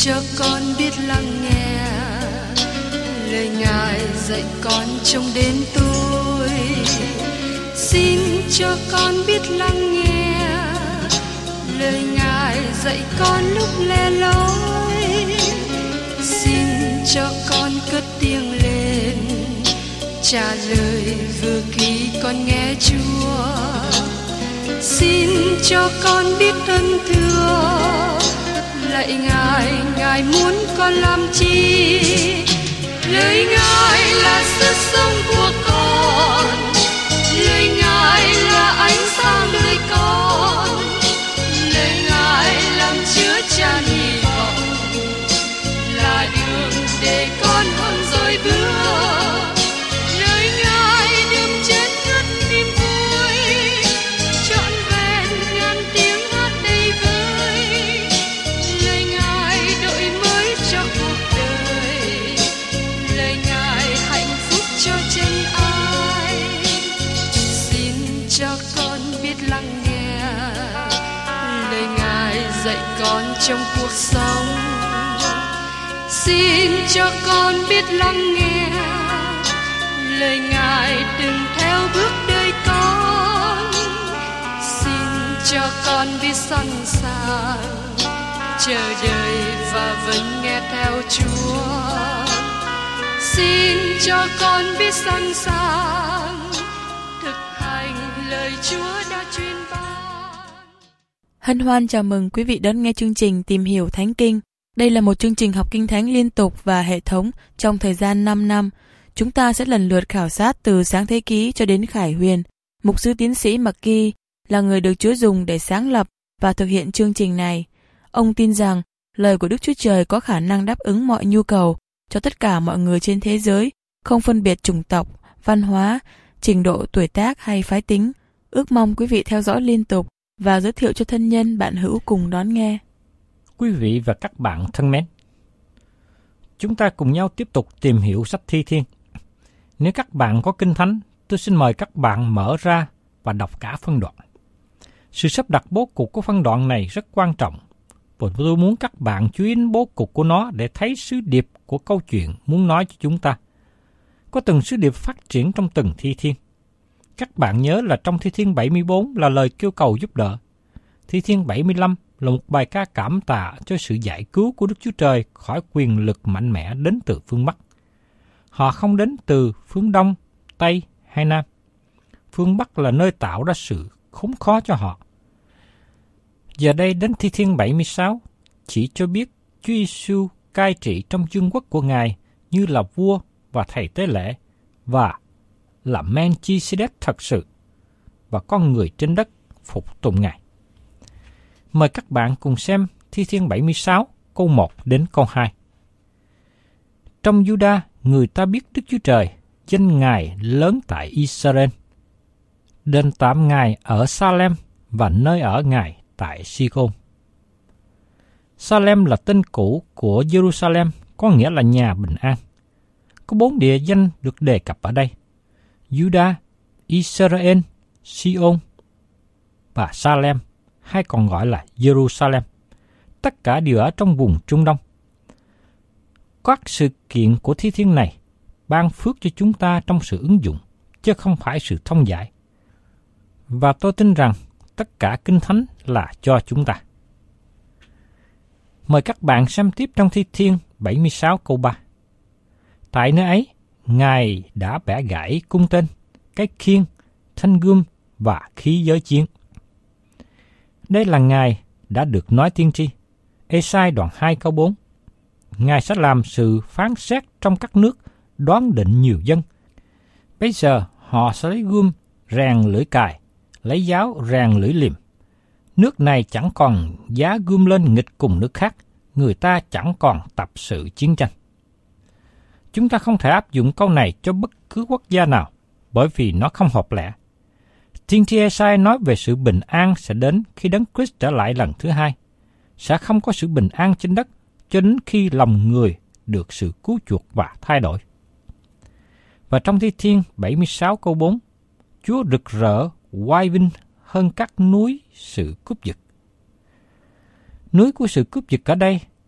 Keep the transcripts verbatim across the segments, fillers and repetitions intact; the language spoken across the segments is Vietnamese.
cho con biết lắng nghe lời Ngài dạy con trong đêm tối. Xin cho con biết lắng nghe lời Ngài dạy con lúc lẻ loi. Xin cho con cất tiếng lên trả lời vừa khi con nghe Chúa. Xin cho con biết ơn thưa lạy Ngài, Ngài muốn con làm chi? Lời Ngài là sức sống của con, lời Ngài là ánh sáng đời con, lời Ngài làm chứa chan hy vọng, là đường để con hôm rồi bước. Lời Ngài đêm chết ngất niềm vui, trọn vẹn ngàn tiếng hát đầy vơi. Lời Ngài đổi mới cho cuộc đời, lời Ngài hạnh phúc cho chân ai. Xin cho con biết lắng nghe lời Ngài dạy con trong cuộc sống. Xin cho con biết lắng nghe lời Ngài đừng theo bước đời con. Xin cho con biết sẵn sàng chờ đợi và vẫn nghe theo Chúa. Xin cho con biết sẵn sàng thực hành lời Chúa đã truyền ban. Hân hoan chào mừng quý vị đón nghe chương trình Tìm hiểu Thánh Kinh. Đây là một chương trình học Kinh Thánh liên tục và hệ thống trong thời gian năm năm. Chúng ta sẽ lần lượt khảo sát từ Sáng Thế Ký cho đến Khải Huyền. Mục sư tiến sĩ McGee là người được Chúa dùng để sáng lập và thực hiện chương trình này. Ông tin rằng lời của Đức Chúa Trời có khả năng đáp ứng mọi nhu cầu cho tất cả mọi người trên thế giới, không phân biệt chủng tộc, văn hóa, trình độ tuổi tác hay phái tính. Ước mong quý vị theo dõi liên tục và giới thiệu cho thân nhân bạn hữu cùng đón nghe. Quý vị và các bạn thân mến, chúng ta cùng nhau tiếp tục tìm hiểu sách Thi Thiên. Nếu các bạn có Kinh Thánh, tôi xin mời các bạn mở ra và đọc cả phân đoạn. Sự sắp đặt bố cục của phân đoạn này rất quan trọng, và tôi muốn các bạn chú ý đến bố cục của nó để thấy sứ điệp của câu chuyện muốn nói cho chúng ta. Có từng sứ điệp phát triển trong từng Thi Thiên. Các bạn nhớ là trong Thi Thiên bảy mươi bốn là lời kêu cầu giúp đỡ. Thi Thiên bảy mươi lăm là một bài ca cảm tạ cho sự giải cứu của Đức Chúa Trời khỏi quyền lực mạnh mẽ đến từ phương Bắc. Họ không đến từ phương Đông, Tây hay Nam. Phương Bắc là nơi tạo ra sự khốn khó cho họ. Giờ đây đến Thi Thiên bảy mươi sáu chỉ cho biết Chúa Giêsu cai trị trong vương quốc của Ngài như là vua và thầy tế lễ và là Melchizedek thật sự, và con người trên đất phục tùng Ngài. Mời các bạn cùng xem Thi Thiên bảy mươi sáu câu một đến câu hai. Trong Juda, người ta biết Đức Chúa Trời, danh Ngài lớn tại Israel. Đền tạm Ngài ở Salem và nơi ở Ngài tại Sigon. Salem là tên cũ của Jerusalem, có nghĩa là nhà bình an. Có bốn địa danh được đề cập ở đây: Juda, Israel, Sion và Salem, hay còn gọi là Jerusalem. Tất cả đều ở trong vùng Trung Đông. Các sự kiện của Thi Thiên này ban phước cho chúng ta trong sự ứng dụng, chứ không phải sự thông giải. Và tôi tin rằng tất cả Kinh Thánh là cho chúng ta. Mời các bạn xem tiếp trong Thi Thiên bảy mươi sáu câu ba. Tại nơi ấy, Ngài đã bẻ gãy cung tên, cái khiên, thanh gươm và khí giới chiến. Đây là Ngài đã được nói tiên tri. Ê-sai đoạn hai câu bốn. Ngài sẽ làm sự phán xét trong các nước, đoán định nhiều dân. Bây giờ họ sẽ lấy gươm rèn lưỡi cài, lấy giáo rèn lưỡi liềm. Nước này chẳng còn giá gươm lên nghịch cùng nước khác, người ta chẳng còn tập sự chiến tranh. Chúng ta không thể áp dụng câu này cho bất cứ quốc gia nào, bởi vì nó không hợp lẽ. Tiên tri Ê-sai nói về sự bình an sẽ đến khi Đấng Christ trở lại lần thứ hai. Sẽ không có sự bình an trên đất cho đến khi lòng người được sự cứu chuộc và thay đổi. Và trong Thi Thiên bảy mươi sáu câu bốn, Chúa rực rỡ, oai vinh hơn các núi sự cướp giật. Núi của sự cướp giật ở đây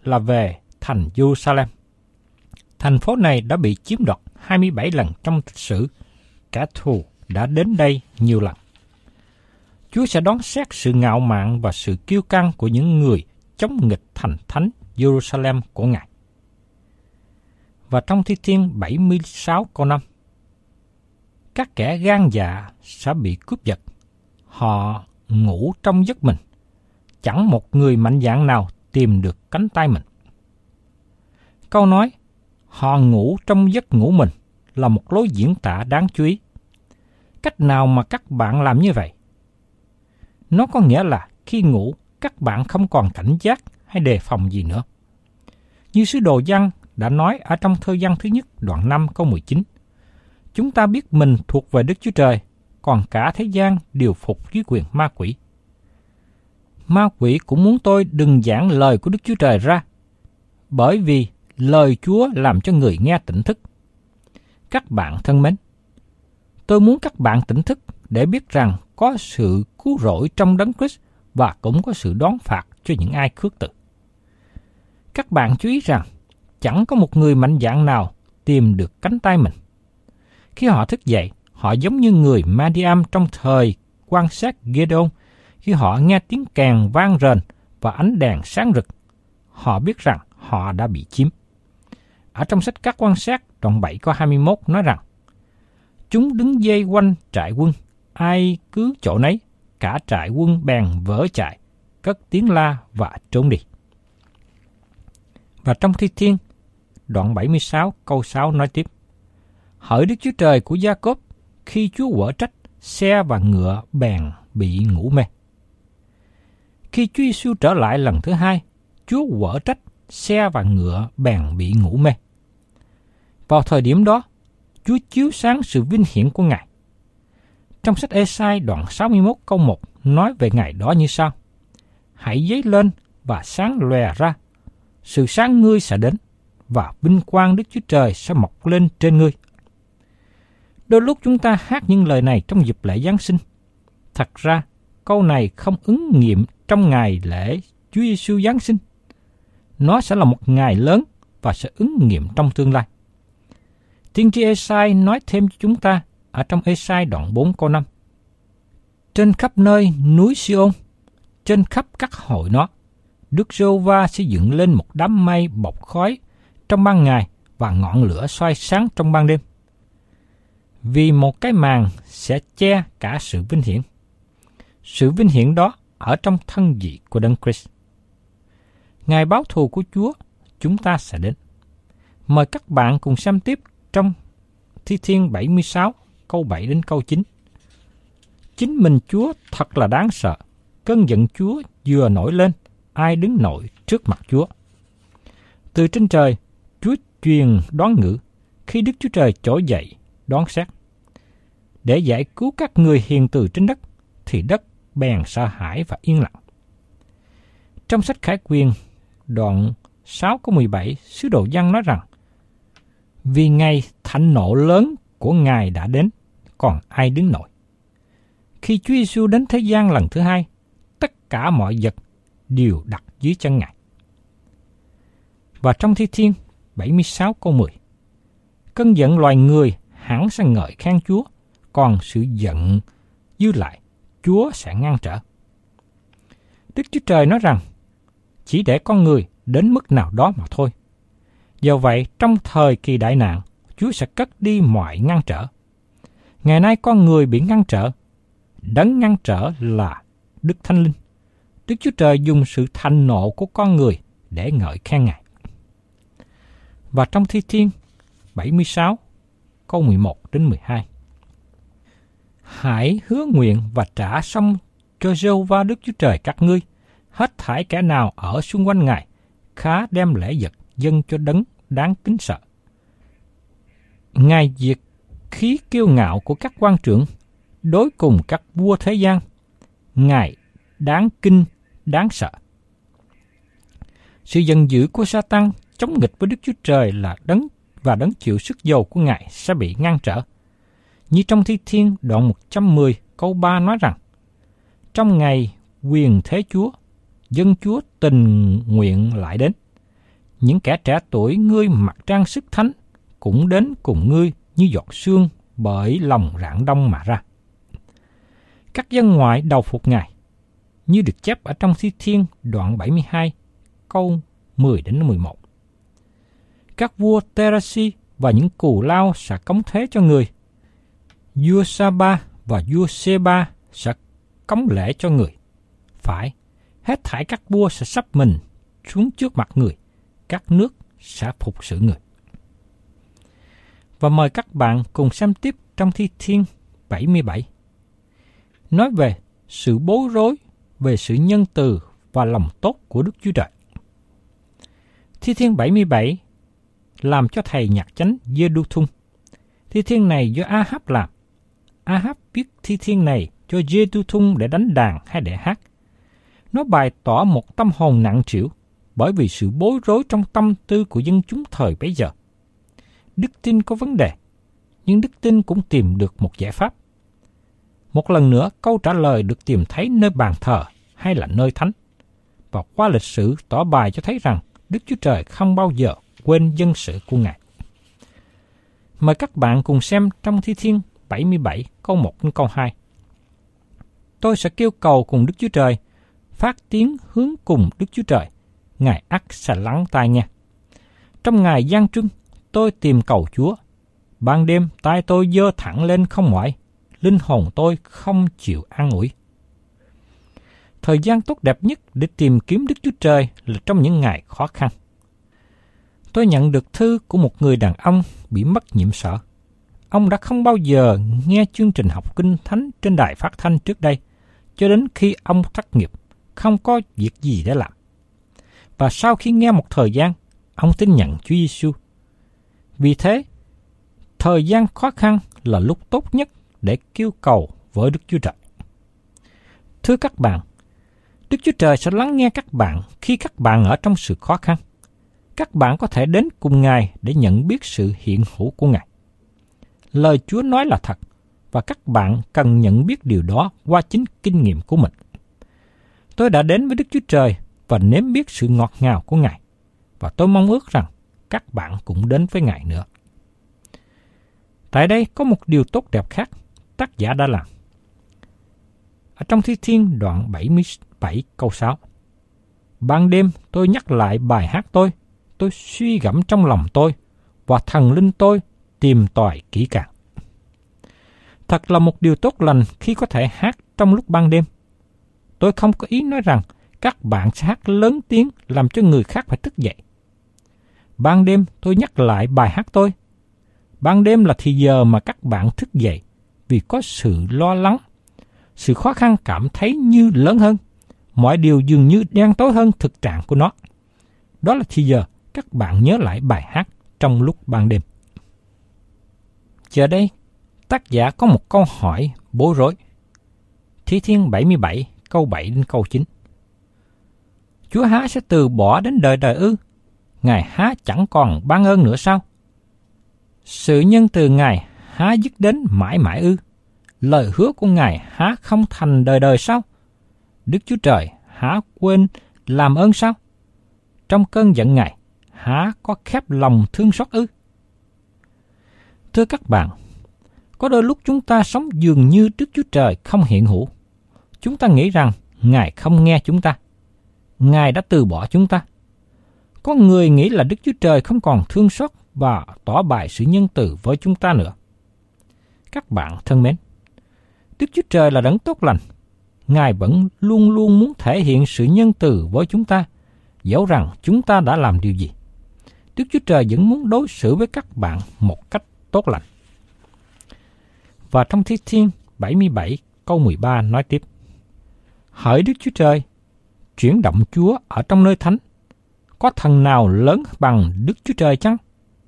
là về thành Jerusalem. Thành phố này đã bị chiếm đoạt hai mươi bảy lần trong lịch sử. Kẻ thù đã đến đây nhiều lần. Chúa sẽ đoán xét sự ngạo mạn và sự kiêu căng của những người chống nghịch thành thánh Jerusalem của Ngài. Và trong Thi Thiên bảy mươi sáu câu năm, các kẻ gan dạ sẽ bị cướp giật. Họ ngủ trong giấc mình. Chẳng một người mạnh dạn nào tìm được cánh tay mình. Câu nói, họ ngủ trong giấc ngủ mình là một lối diễn tả đáng chú ý. Cách nào mà các bạn làm như vậy? Nó có nghĩa là khi ngủ, các bạn không còn cảnh giác hay đề phòng gì nữa. Như sứ đồ Giăng đã nói ở trong thơ Giăng thứ nhất đoạn năm câu mười chín, chúng ta biết mình thuộc về Đức Chúa Trời, còn cả thế gian đều phục dưới quyền ma quỷ. Ma quỷ cũng muốn tôi đừng giảng lời của Đức Chúa Trời ra, bởi vì lời Chúa làm cho người nghe tỉnh thức. Các bạn thân mến, tôi muốn các bạn tỉnh thức để biết rằng có sự cứu rỗi trong Đấng Christ và cũng có sự đón phạt cho những ai khước từ. Các bạn chú ý rằng chẳng có một người mạnh dạn nào tìm được cánh tay mình. Khi họ thức dậy, họ giống như người Madiam trong thời quan sát Gideon. Khi họ nghe tiếng kèn vang rền và ánh đèn sáng rực, họ biết rằng họ đã bị chiếm. Ở trong sách Các Quan Sát, đoạn bảy câu hai mươi mốt nói rằng, chúng đứng dây quanh trại quân, ai cứ chỗ nấy, cả trại quân bèn vỡ chạy, cất tiếng la và trốn đi. Và trong Thi Thiên, đoạn bảy mươi sáu câu sáu nói tiếp, hỡi Đức Chúa Trời của Gia-cốp, khi Chúa quở trách, xe và ngựa bèn bị ngủ mê. Khi Chúa Giêsu trở lại lần thứ hai, Chúa quở trách, xe và ngựa bèn bị ngủ mê. Vào thời điểm đó, Chúa chiếu sáng sự vinh hiển của Ngài. Trong sách Ê-sai đoạn sáu mươi mốt câu một nói về ngày đó như sau, hãy dấy lên và sáng lòe ra, sự sáng ngươi sẽ đến, và vinh quang Đức Chúa Trời sẽ mọc lên trên ngươi. Đôi lúc chúng ta hát những lời này trong dịp lễ Giáng sinh. Thật ra, câu này không ứng nghiệm trong ngày lễ Chúa Giêsu Giáng sinh. Nó sẽ là một ngày lớn và sẽ ứng nghiệm trong tương lai. Tiên tri Ê-sai nói thêm cho chúng ta ở trong Ê-sai đoạn bốn câu năm. Trên khắp nơi núi Si-ôn, trên khắp các hội nó, Đức Giê-hô-va sẽ dựng lên một đám mây bọc khói trong ban ngày và ngọn lửa soi sáng trong ban đêm. Vì một cái màn sẽ che cả sự vinh hiển. Sự vinh hiển đó ở trong thân vị của Đấng Christ. Ngày báo thù của Chúa, chúng ta sẽ đến. Mời các bạn cùng xem tiếp trong Thi Thiên bảy mươi sáu, câu bảy đến câu chín. Chính mình Chúa thật là đáng sợ. Cơn giận Chúa vừa nổi lên, ai đứng nổi trước mặt Chúa. Từ trên trời, Chúa truyền đoán ngữ, khi Đức Chúa Trời trỗi dậy, đoán xét. Để giải cứu các người hiền từ trên đất, thì đất bèn sợ hãi và yên lặng. Trong sách Khải Quyền, đoạn sáu câu mười bảy, sứ đồ Giăng nói rằng, vì ngày thạnh nộ lớn của Ngài đã đến, còn ai đứng nổi. Khi Chúa Giêsu đến thế gian lần thứ hai, tất cả mọi vật đều đặt dưới chân Ngài. Và trong Thi Thiên bảy mươi sáu câu mười, cơn giận loài người hẳn sẽ ngợi khen Chúa, còn sự giận dư lại, Chúa sẽ ngăn trở. Đức Chúa Trời nói rằng, chỉ để con người đến mức nào đó mà thôi. Do vậy, trong thời kỳ đại nạn, Chúa sẽ cất đi mọi ngăn trở. Ngày nay con người bị ngăn trở, đấng ngăn trở là Đức Thánh Linh. Đức Chúa Trời dùng sự thành nộ của con người để ngợi khen Ngài. Và trong Thi Thiên bảy mươi sáu, câu mười một đến mười hai. Hãy hứa nguyện và trả xong cho Giê-hô-va Đức Chúa Trời các ngươi, hết thảy kẻ nào ở xung quanh Ngài, khá đem lễ vật dâng cho đấng đáng kính sợ. Ngài diệt khí kiêu ngạo của các quan trưởng, đối cùng các vua thế gian. Ngài đáng kinh, đáng sợ. Sự giận dữ của Sa-tan chống nghịch với Đức Chúa Trời là đấng và đấng chịu sức dầu của Ngài sẽ bị ngăn trở. Như trong Thi Thiên đoạn một trăm mười câu ba nói rằng, trong ngày quyền thế Chúa, dân Chúa tình nguyện lại đến, những kẻ trẻ tuổi ngươi mặc trang sức thánh cũng đến cùng ngươi như giọt sương bởi lòng rạng đông mà ra. Các dân ngoại đầu phục Ngài, như được chép ở trong Thi Thiên đoạn bảy mươi hai, câu mười đến mười một. Các vua Terasi và những cù lao sẽ cống thế cho người. Vua Sa-ba và vua Sê-ba sẽ cống lễ cho người. Phải, hết thảy các vua sẽ sắp mình xuống trước mặt người, các nước sẽ phục sự người. Và mời các bạn cùng xem tiếp trong Thi Thiên bảy mươi bảy. Nói về sự bối rối, về sự nhân từ và lòng tốt của Đức Chúa Trời. Thi Thiên bảy mươi bảy làm cho thầy nhạc chánh Giê-đu-thun. Thi Thiên này do A-háp làm. A-háp viết thi thiên này cho Giê-đu-thun để đánh đàn hay để hát. Nó bày tỏ một tâm hồn nặng trĩu bởi vì sự bối rối trong tâm tư của dân chúng thời bấy giờ. Đức tin có vấn đề, nhưng đức tin cũng tìm được một giải pháp. Một lần nữa, câu trả lời được tìm thấy nơi bàn thờ hay là nơi thánh. Và qua lịch sử tỏ bài cho thấy rằng Đức Chúa Trời không bao giờ quên dân sự của Ngài. Mời các bạn cùng xem trong Thi Thiên bảy mươi bảy câu một đến câu hai. Tôi sẽ kêu cầu cùng Đức Chúa Trời, phát tiếng hướng cùng Đức Chúa Trời, Ngài ắt sẽ lắng tai nghe. Trong ngày gian trưng, tôi tìm cầu Chúa. Ban đêm tai tôi giơ thẳng lên không mỏi, linh hồn tôi không chịu an ủi. Thời gian tốt đẹp nhất để tìm kiếm Đức Chúa Trời là trong những ngày khó khăn. Tôi nhận được thư của một người đàn ông bị mất nhiễm sở. Ông đã không bao giờ nghe chương trình học kinh thánh trên đài phát thanh trước đây, cho đến khi ông thất nghiệp, không có việc gì để làm. Và sau khi nghe một thời gian, ông tin nhận Chúa Giêsu. Vì thế, thời gian khó khăn là lúc tốt nhất để kêu cầu với Đức Chúa Trời. Thưa các bạn, Đức Chúa Trời sẽ lắng nghe các bạn khi các bạn ở trong sự khó khăn. Các bạn có thể đến cùng Ngài để nhận biết sự hiện hữu của Ngài. Lời Chúa nói là thật, và các bạn cần nhận biết điều đó qua chính kinh nghiệm của mình. Tôi đã đến với Đức Chúa Trời và nếm biết sự ngọt ngào của Ngài, và tôi mong ước rằng các bạn cũng đến với Ngài nữa. Tại đây có một điều tốt đẹp khác tác giả đã làm. Ở trong Thi Thiên đoạn bảy mươi bảy câu sáu. Ban đêm tôi nhắc lại bài hát tôi, tôi suy gẫm trong lòng tôi, và thần linh tôi tìm tòi kỹ càng. Thật là một điều tốt lành khi có thể hát trong lúc ban đêm. Tôi không có ý nói rằng các bạn sẽ hát lớn tiếng làm cho người khác phải thức dậy. Ban đêm tôi nhắc lại bài hát tôi. Ban đêm là thì giờ mà các bạn thức dậy vì có sự lo lắng, sự khó khăn cảm thấy như lớn hơn. Mọi điều dường như đen tối hơn thực trạng của nó. Đó là thì giờ các bạn nhớ lại bài hát trong lúc ban đêm. Giờ đây, tác giả có một câu hỏi bối rối. Thi Thiên bảy mươi bảy, câu bảy đến câu chín. Chúa há sẽ từ bỏ đến đời đời ư? Ngài há chẳng còn ban ơn nữa sao? Sự nhân từ Ngài há dứt đến mãi mãi ư? Lời hứa của Ngài há không thành đời đời sao? Đức Chúa Trời há quên làm ơn sao? Trong cơn giận Ngài há có khép lòng thương xót ư? Thưa các bạn, có đôi lúc chúng ta sống dường như Đức Chúa Trời không hiện hữu. Chúng ta nghĩ rằng Ngài không nghe chúng ta. Ngài đã từ bỏ chúng ta. Có người nghĩ là Đức Chúa Trời không còn thương xót và tỏ bày sự nhân từ với chúng ta nữa. Các bạn thân mến, Đức Chúa Trời là đấng tốt lành. Ngài vẫn luôn luôn muốn thể hiện sự nhân từ với chúng ta, dẫu rằng chúng ta đã làm điều gì. Đức Chúa Trời vẫn muốn đối xử với các bạn một cách tốt lành. Và trong Thi Thiên bảy mươi bảy câu mười ba nói tiếp: Hỡi Đức Chúa Trời, chuyển động Chúa ở trong nơi thánh, có thần nào lớn bằng Đức Chúa Trời chăng?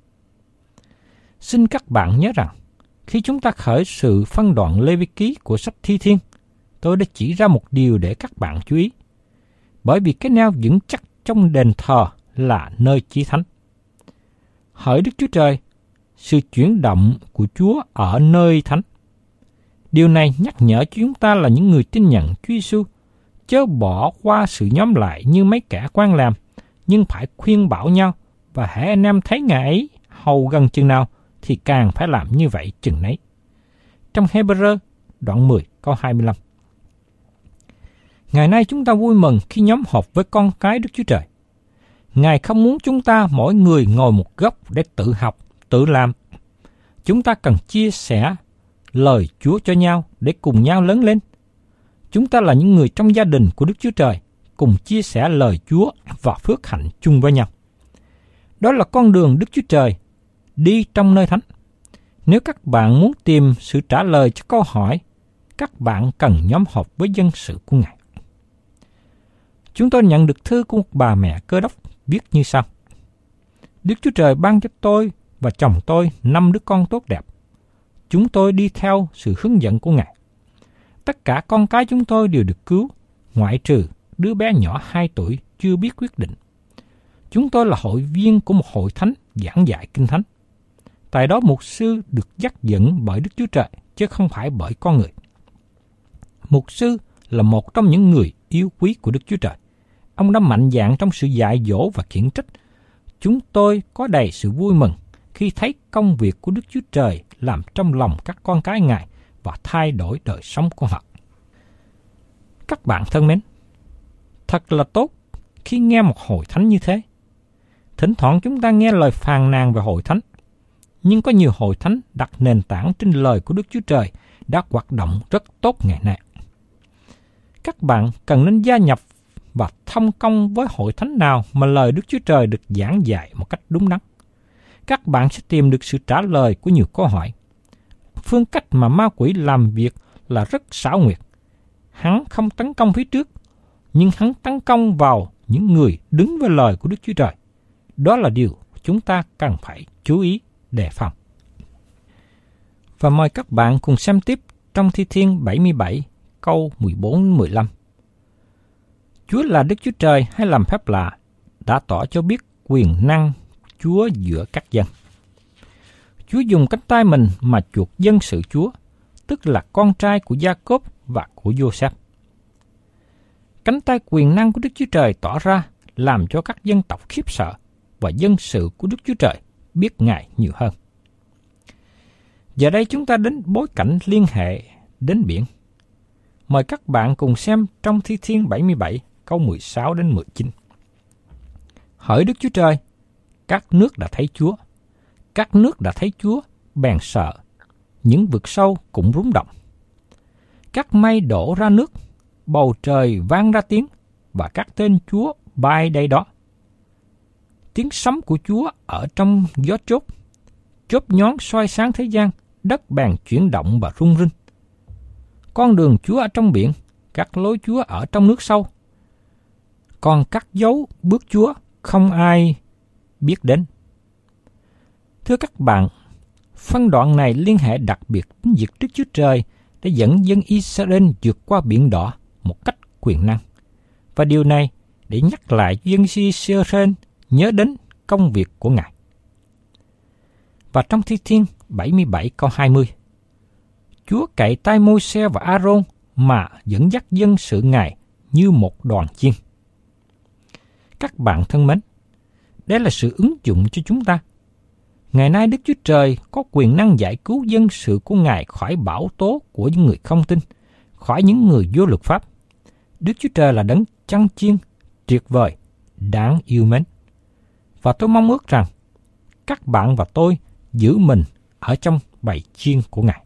Xin các bạn nhớ rằng, khi chúng ta khởi sự phân đoạn Lê Vi Ký của sách Thi Thiên, tôi đã chỉ ra một điều để các bạn chú ý. Bởi vì cái neo vững chắc trong đền thờ là nơi chí thánh. Hỡi Đức Chúa Trời, sự chuyển động của Chúa ở nơi thánh. Điều này nhắc nhở chúng ta là những người tin nhận Chúa Giêsu, chớ bỏ qua sự nhóm lại như mấy kẻ quan làm, nhưng phải khuyên bảo nhau, và hễ anh em thấy Ngài ấy hầu gần chừng nào, thì càng phải làm như vậy chừng nấy. Trong Hebrew đoạn mười câu hai mươi lăm. Ngày nay chúng ta vui mừng khi nhóm họp với con cái Đức Chúa Trời. Ngài không muốn chúng ta mỗi người ngồi một góc để tự học, tự làm. Chúng ta cần chia sẻ lời Chúa cho nhau để cùng nhau lớn lên. Chúng ta là những người trong gia đình của Đức Chúa Trời, cùng chia sẻ lời Chúa và phước hạnh chung với nhau. Đó là con đường Đức Chúa Trời đi trong nơi thánh. Nếu các bạn muốn tìm sự trả lời cho câu hỏi, các bạn cần nhóm họp với dân sự của Ngài. Chúng tôi nhận được thư của một bà mẹ Cơ Đốc viết như sau: Đức Chúa Trời ban cho tôi và chồng tôi năm đứa con tốt đẹp. Chúng tôi đi theo sự hướng dẫn của Ngài. Tất cả con cái chúng tôi đều được cứu, ngoại trừ đứa bé nhỏ hai tuổi chưa biết quyết định. Chúng tôi là hội viên của một hội thánh giảng dạy Kinh Thánh. Tại đó mục sư được dắt dẫn bởi Đức Chúa Trời, chứ không phải bởi con người. Mục sư là một trong những người yêu quý của Đức Chúa Trời. Ông đã mạnh dạn trong sự dạy dỗ và khiển trách. Chúng tôi có đầy sự vui mừng khi thấy công việc của Đức Chúa Trời làm trong lòng các con cái Ngài và thay đổi đời sống của họ. Các bạn thân mến, thật là tốt khi nghe một hội thánh như thế. Thỉnh thoảng chúng ta nghe lời phàn nàn về hội thánh, nhưng có nhiều hội thánh đặt nền tảng trên lời của Đức Chúa Trời đã hoạt động rất tốt ngày nay. Các bạn cần nên gia nhập và thông công với hội thánh nào mà lời Đức Chúa Trời được giảng dạy một cách đúng đắn. Các bạn sẽ tìm được sự trả lời của nhiều câu hỏi. Phương cách mà ma quỷ làm việc là rất xảo quyệt. Hắn không tấn công phía trước, nhưng hắn tấn công vào những người đứng với lời của Đức Chúa Trời. Đó là điều chúng ta cần phải chú ý đề phòng. Và mời các bạn cùng xem tiếp trong Thi Thiên bảy mươi bảy câu mười bốn đến mười lăm. Chúa là Đức Chúa Trời hay làm phép lạ, đã tỏ cho biết quyền năng Chúa giữa các dân. Chúa dùng cánh tay mình mà chuộc dân sự Chúa, tức là con trai của Gia-cốp và của Giô-sép. Cánh tay quyền năng của Đức Chúa Trời tỏ ra làm cho các dân tộc khiếp sợ, và dân sự của Đức Chúa Trời biết Ngài nhiều hơn. Giờ đây chúng ta đến bối cảnh liên hệ đến biển. Mời các bạn cùng xem trong Thi Thiên bảy mươi bảy câu mười sáu đến mười chín. Hỡi Đức Chúa Trời, các nước đã thấy Chúa, các nước đã thấy Chúa bèn sợ, những vực sâu cũng rúng động. Các mây đổ ra nước, bầu trời vang ra tiếng, và các tên Chúa bay đây đó. Tiếng sấm của Chúa ở trong gió chốt, chớp nhón soi sáng thế gian, đất bèn chuyển động và rung rinh. Con đường Chúa ở trong biển, các lối Chúa ở trong nước sâu. Còn các dấu bước Chúa không ai biết đến. Thưa các bạn, phân đoạn này liên hệ đặc biệt đến việc Đức Chúa Trời để dẫn dân Israel vượt qua biển đỏ một cách quyền năng. Và điều này để nhắc lại dân Israel nhớ đến công việc của Ngài. Và trong Thi Thiên bảy mươi bảy câu hai mươi, Chúa cậy tay Môi-se và A-rôn mà dẫn dắt dân sự Ngài như một đoàn chiên. Các bạn thân mến, đây là sự ứng dụng cho chúng ta. Ngày nay Đức Chúa Trời có quyền năng giải cứu dân sự của Ngài khỏi bão tố của những người không tin, khỏi những người vô luật pháp. Đức Chúa Trời là đấng chăn chiên, tuyệt vời, đáng yêu mến. Và tôi mong ước rằng các bạn và tôi giữ mình ở trong bầy chiên của Ngài.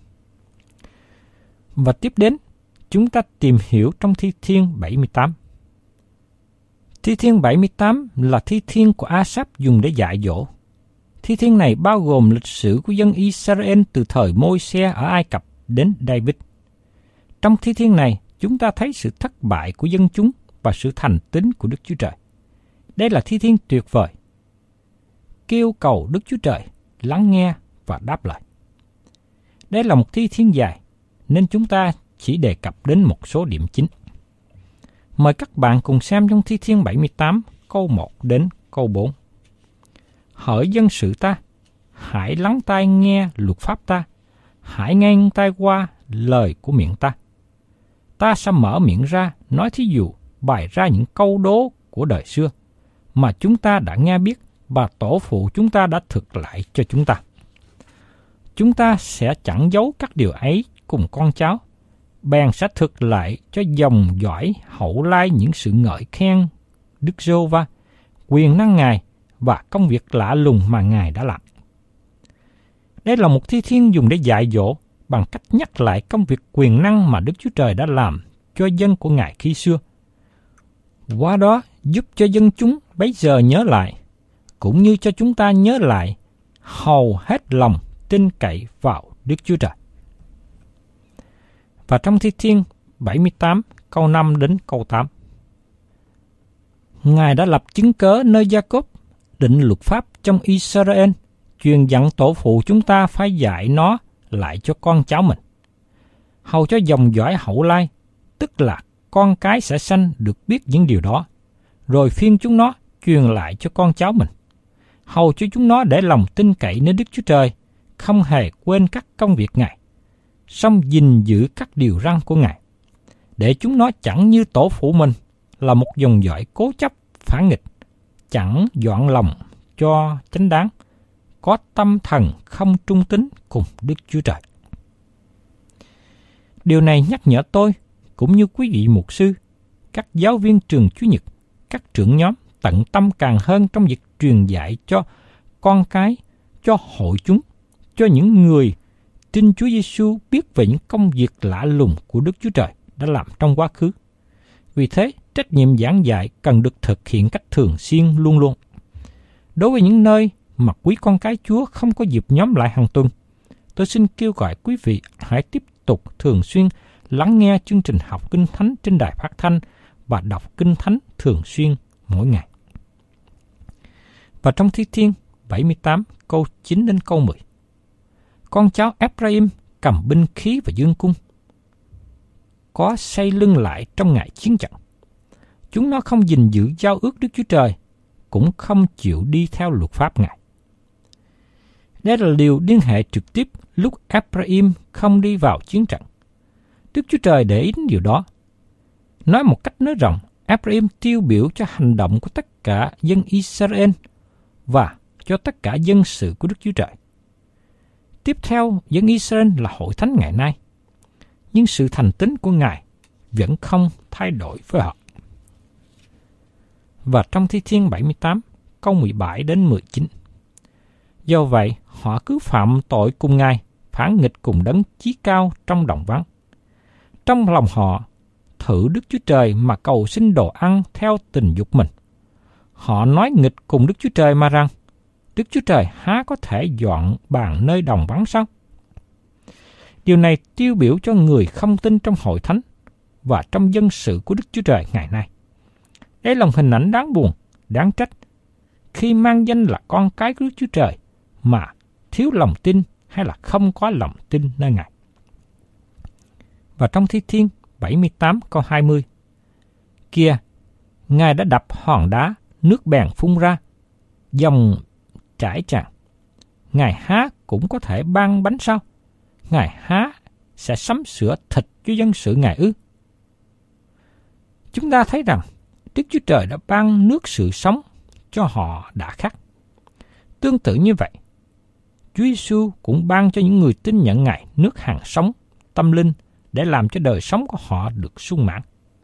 Và tiếp đến, chúng ta tìm hiểu trong Thi Thiên bảy mươi tám. Thi Thiên bảy mươi tám là thi thiên của A-sáp dùng để dạy dỗ. Thi thiên này bao gồm lịch sử của dân Israel từ thời Môi-se ở Ai Cập đến David. Trong thi thiên này, chúng ta thấy sự thất bại của dân chúng và sự thành tín của Đức Chúa Trời. Đây là thi thiên tuyệt vời. Kêu cầu Đức Chúa Trời, lắng nghe và đáp lời. Đây là một thi thiên dài, nên chúng ta chỉ đề cập đến một số điểm chính. Mời các bạn cùng xem trong Thi Thiên bảy mươi tám, câu một đến câu bốn. Hỡi dân sự ta, hãy lắng tai nghe luật pháp ta, hãy nghe tai qua lời của miệng ta. Ta sẽ mở miệng ra, nói thí dụ, bày ra những câu đố của đời xưa. mà chúng ta đã nghe biết và tổ phụ chúng ta đã thực lại cho chúng ta. Chúng ta sẽ chẳng giấu các điều ấy cùng con cháu, bèn sẽ thực lại cho dòng dõi hậu lai những sự ngợi khen Đức Giê-hô-va, quyền năng Ngài và công việc lạ lùng mà Ngài đã làm. Đây là một thi thiên dùng để dạy dỗ bằng cách nhắc lại công việc quyền năng mà Đức Chúa Trời đã làm cho dân của Ngài khi xưa. Qua đó giúp cho dân chúng bấy giờ nhớ lại, cũng như cho chúng ta nhớ lại, hầu hết lòng tin cậy vào Đức Chúa Trời. Và trong Thi Thiên bảy mươi tám câu năm đến câu tám. Ngài đã lập chứng cớ nơi Gia-cốp, định luật pháp trong Israel, truyền dặn tổ phụ chúng ta phải dạy nó lại cho con cháu mình, hầu cho dòng dõi hậu lai, tức là con cái sẽ sanh được biết những điều đó, rồi phiên chúng nó truyền lại cho con cháu mình, hầu cho chúng nó để lòng tin cậy nơi Đức Chúa Trời, không hề quên các công việc Ngài, song gìn giữ các điều răn của Ngài, để chúng nó chẳng như tổ phụ mình là một dòng dõi cố chấp phản nghịch, chẳng dọn lòng cho chánh đáng, có tâm thần không trung tín cùng Đức Chúa Trời. Điều này nhắc nhở tôi, cũng như quý vị mục sư, các giáo viên trường Chủ nhật, các trưởng nhóm tận tâm càng hơn trong việc truyền dạy cho con cái, cho hội chúng, cho những người tin Chúa Giêsu biết về những công việc lạ lùng của Đức Chúa Trời đã làm trong quá khứ. Vì thế, trách nhiệm giảng dạy cần được thực hiện cách thường xuyên luôn luôn. Đối với những nơi mà quý con cái Chúa không có dịp nhóm lại hàng tuần, tôi xin kêu gọi quý vị hãy tiếp tục thường xuyên lắng nghe chương trình học Kinh Thánh trên đài phát thanh và đọc Kinh Thánh thường xuyên mỗi ngày. Và trong Thi Thiên bảy mươi tám câu chín đến câu mười. Con cháu Ephraim cầm binh khí và dương cung, có xây lưng lại trong ngày chiến trận. Chúng nó không gìn giữ giao ước Đức Chúa Trời, cũng không chịu đi theo luật pháp Ngài. Đây là điều liên hệ trực tiếp lúc Ephraim không đi vào chiến trận. Đức Chúa Trời để ý đến điều đó. Nói một cách nới rộng, Ephraim tiêu biểu cho hành động của tất cả dân Israel và cho tất cả dân sự của Đức Chúa Trời. Tiếp theo, dân Israel là hội thánh ngày nay, nhưng sự thành tín của Ngài vẫn không thay đổi với họ. Và trong Thi Thiên bảy mươi tám, câu mười bảy đến mười chín. Do vậy, họ cứ phạm tội cùng Ngài, phản nghịch cùng đấng chí cao trong đồng vắng. Trong lòng họ, thử Đức Chúa Trời mà cầu xin đồ ăn theo tình dục mình. Họ nói nghịch cùng Đức Chúa Trời mà rằng, Đức Chúa Trời há có thể dọn bàn nơi đồng vắng sao? Điều này tiêu biểu cho người không tin trong hội thánh và trong dân sự của Đức Chúa Trời ngày nay. Đây là một hình ảnh đáng buồn, đáng trách, khi mang danh là con cái của Đức Chúa Trời mà thiếu lòng tin hay là không có lòng tin nơi Ngài. Và trong Thi Thiên bảy mươi tám câu hai mươi, kia, Ngài đã đập hòn đá, nước bèn phun ra, dòng trải tràn. Ngài há cũng có thể ban bánh sao? Ngài há sẽ sắm sửa thịt cho dân sự Ngài ư? Chúng ta thấy rằng Đức Chúa Trời đã ban nước sự sống cho họ đã khắc. Tương tự như vậy, Chúa Giêsu cũng ban cho những người tin nhận Ngài nước hằng sống, tâm linh để làm cho đời sống của họ được sung mãn.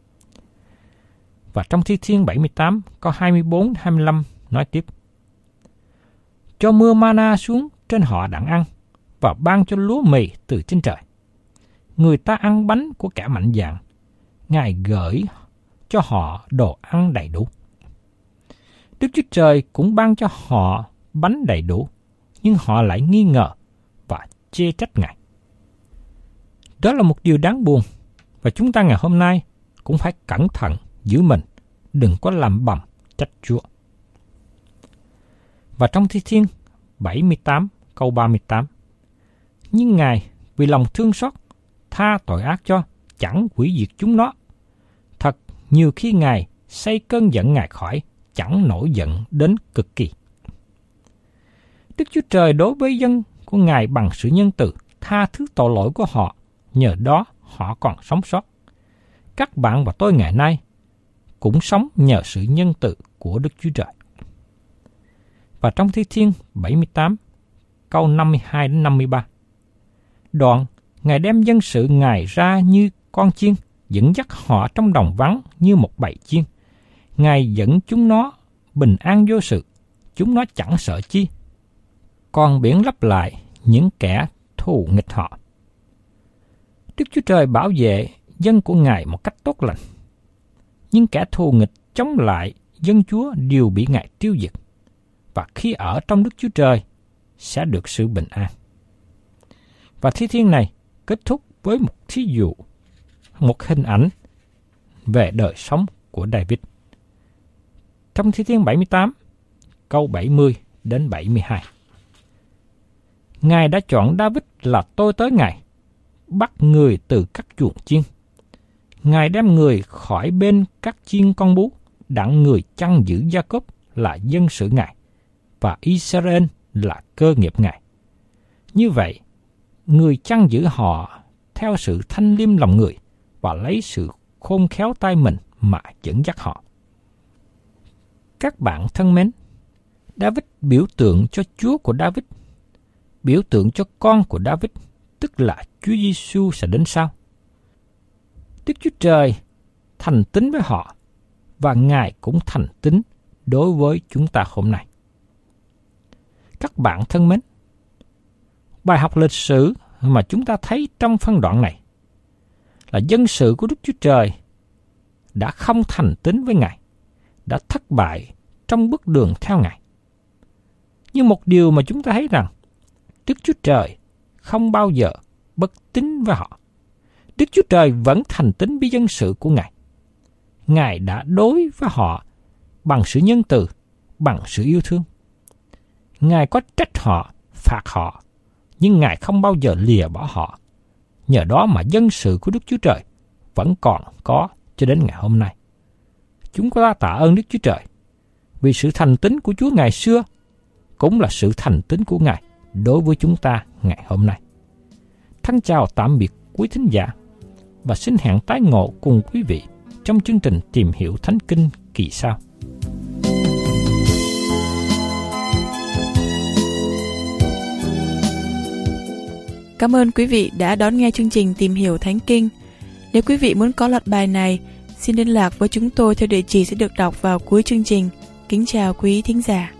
Và trong Thi Thiên bảy mươi tám, câu hai mươi bốn đến hai mươi lăm nói tiếp: Cho mưa mana xuống trên họ đặng ăn, và ban cho lúa mì từ trên trời. Người ta ăn bánh của kẻ mạnh dạn, Ngài gửi cho họ đồ ăn đầy đủ. Đức Chúa Trời cũng ban cho họ bánh đầy đủ, nhưng họ lại nghi ngờ và chê trách Ngài. Đó là một điều đáng buồn, và chúng ta ngày hôm nay cũng phải cẩn thận giữ mình, đừng có làm bầm trách Chúa. Và trong Thi Thiên bảy mươi tám câu ba mươi tám, nhưng Ngài vì lòng thương xót tha tội ác cho, chẳng hủy diệt chúng nó. Thật nhiều khi Ngài xây cơn giận Ngài khỏi, chẳng nổi giận đến cực kỳ. Đức Chúa Trời đối với dân của Ngài bằng sự nhân từ, tha thứ tội lỗi của họ, nhờ đó họ còn sống sót. Các bạn và tôi ngày nay cũng sống nhờ sự nhân từ của Đức Chúa Trời. Và trong Thi Thiên bảy mươi tám, câu năm mươi hai đến năm mươi ba, đoạn Ngài đem dân sự Ngài ra như con chiên, dẫn dắt họ trong đồng vắng như một bầy chiên. Ngài dẫn chúng nó bình an vô sự, chúng nó chẳng sợ chi. Còn biển lấp lại những kẻ thù nghịch họ. Đức Chúa Trời bảo vệ dân của Ngài một cách tốt lành, nhưng kẻ thù nghịch chống lại dân Chúa đều bị Ngài tiêu diệt. Và khi ở trong Đức Chúa Trời sẽ được sự bình an. Và thi thiên này kết thúc với một thí dụ, một hình ảnh về đời sống của David. Trong Thi Thiên bảy mươi tám, câu bảy mươi đến bảy mươi hai. Ngài đã chọn David là tôi tới Ngài, bắt người từ các chuồng chiên. Ngài đem người khỏi bên các chiên con bú, đặng người chăn giữ Gia-cốp là dân sự Ngài, và Israel là cơ nghiệp Ngài. Như vậy, người chăn giữ họ theo sự thanh liêm lòng người, và lấy sự khôn khéo tay mình mà dẫn dắt họ. Các bạn thân mến, David biểu tượng cho Chúa của David, biểu tượng cho con của David, tức là Chúa Giêsu sẽ đến sau. Đức Chúa Trời thành tín với họ, và Ngài cũng thành tín đối với chúng ta hôm nay. Các bạn thân mến, bài học lịch sử mà chúng ta thấy trong phân đoạn này là dân sự của Đức Chúa Trời đã không thành tín với Ngài, đã thất bại trong bước đường theo Ngài. Nhưng một điều mà chúng ta thấy rằng Đức Chúa Trời không bao giờ bất tín với họ. Đức Chúa Trời vẫn thành tín với dân sự của Ngài. Ngài đã đối với họ bằng sự nhân từ, bằng sự yêu thương. Ngài có trách họ, phạt họ, nhưng Ngài không bao giờ lìa bỏ họ. Nhờ đó mà dân sự của Đức Chúa Trời vẫn còn có cho đến ngày hôm nay. Chúng ta tạ ơn Đức Chúa Trời vì sự thành tín của Chúa ngày xưa cũng là sự thành tín của Ngài đối với chúng ta ngày hôm nay. Thân chào tạm biệt quý thính giả và xin hẹn tái ngộ cùng quý vị trong chương trình Tìm Hiểu Thánh Kinh kỳ sau. Cảm ơn quý vị đã đón nghe chương trình Tìm Hiểu Thánh Kinh. Nếu quý vị muốn có loạt bài này, xin liên lạc với chúng tôi theo địa chỉ sẽ được đọc vào cuối chương trình. Kính chào quý thính giả.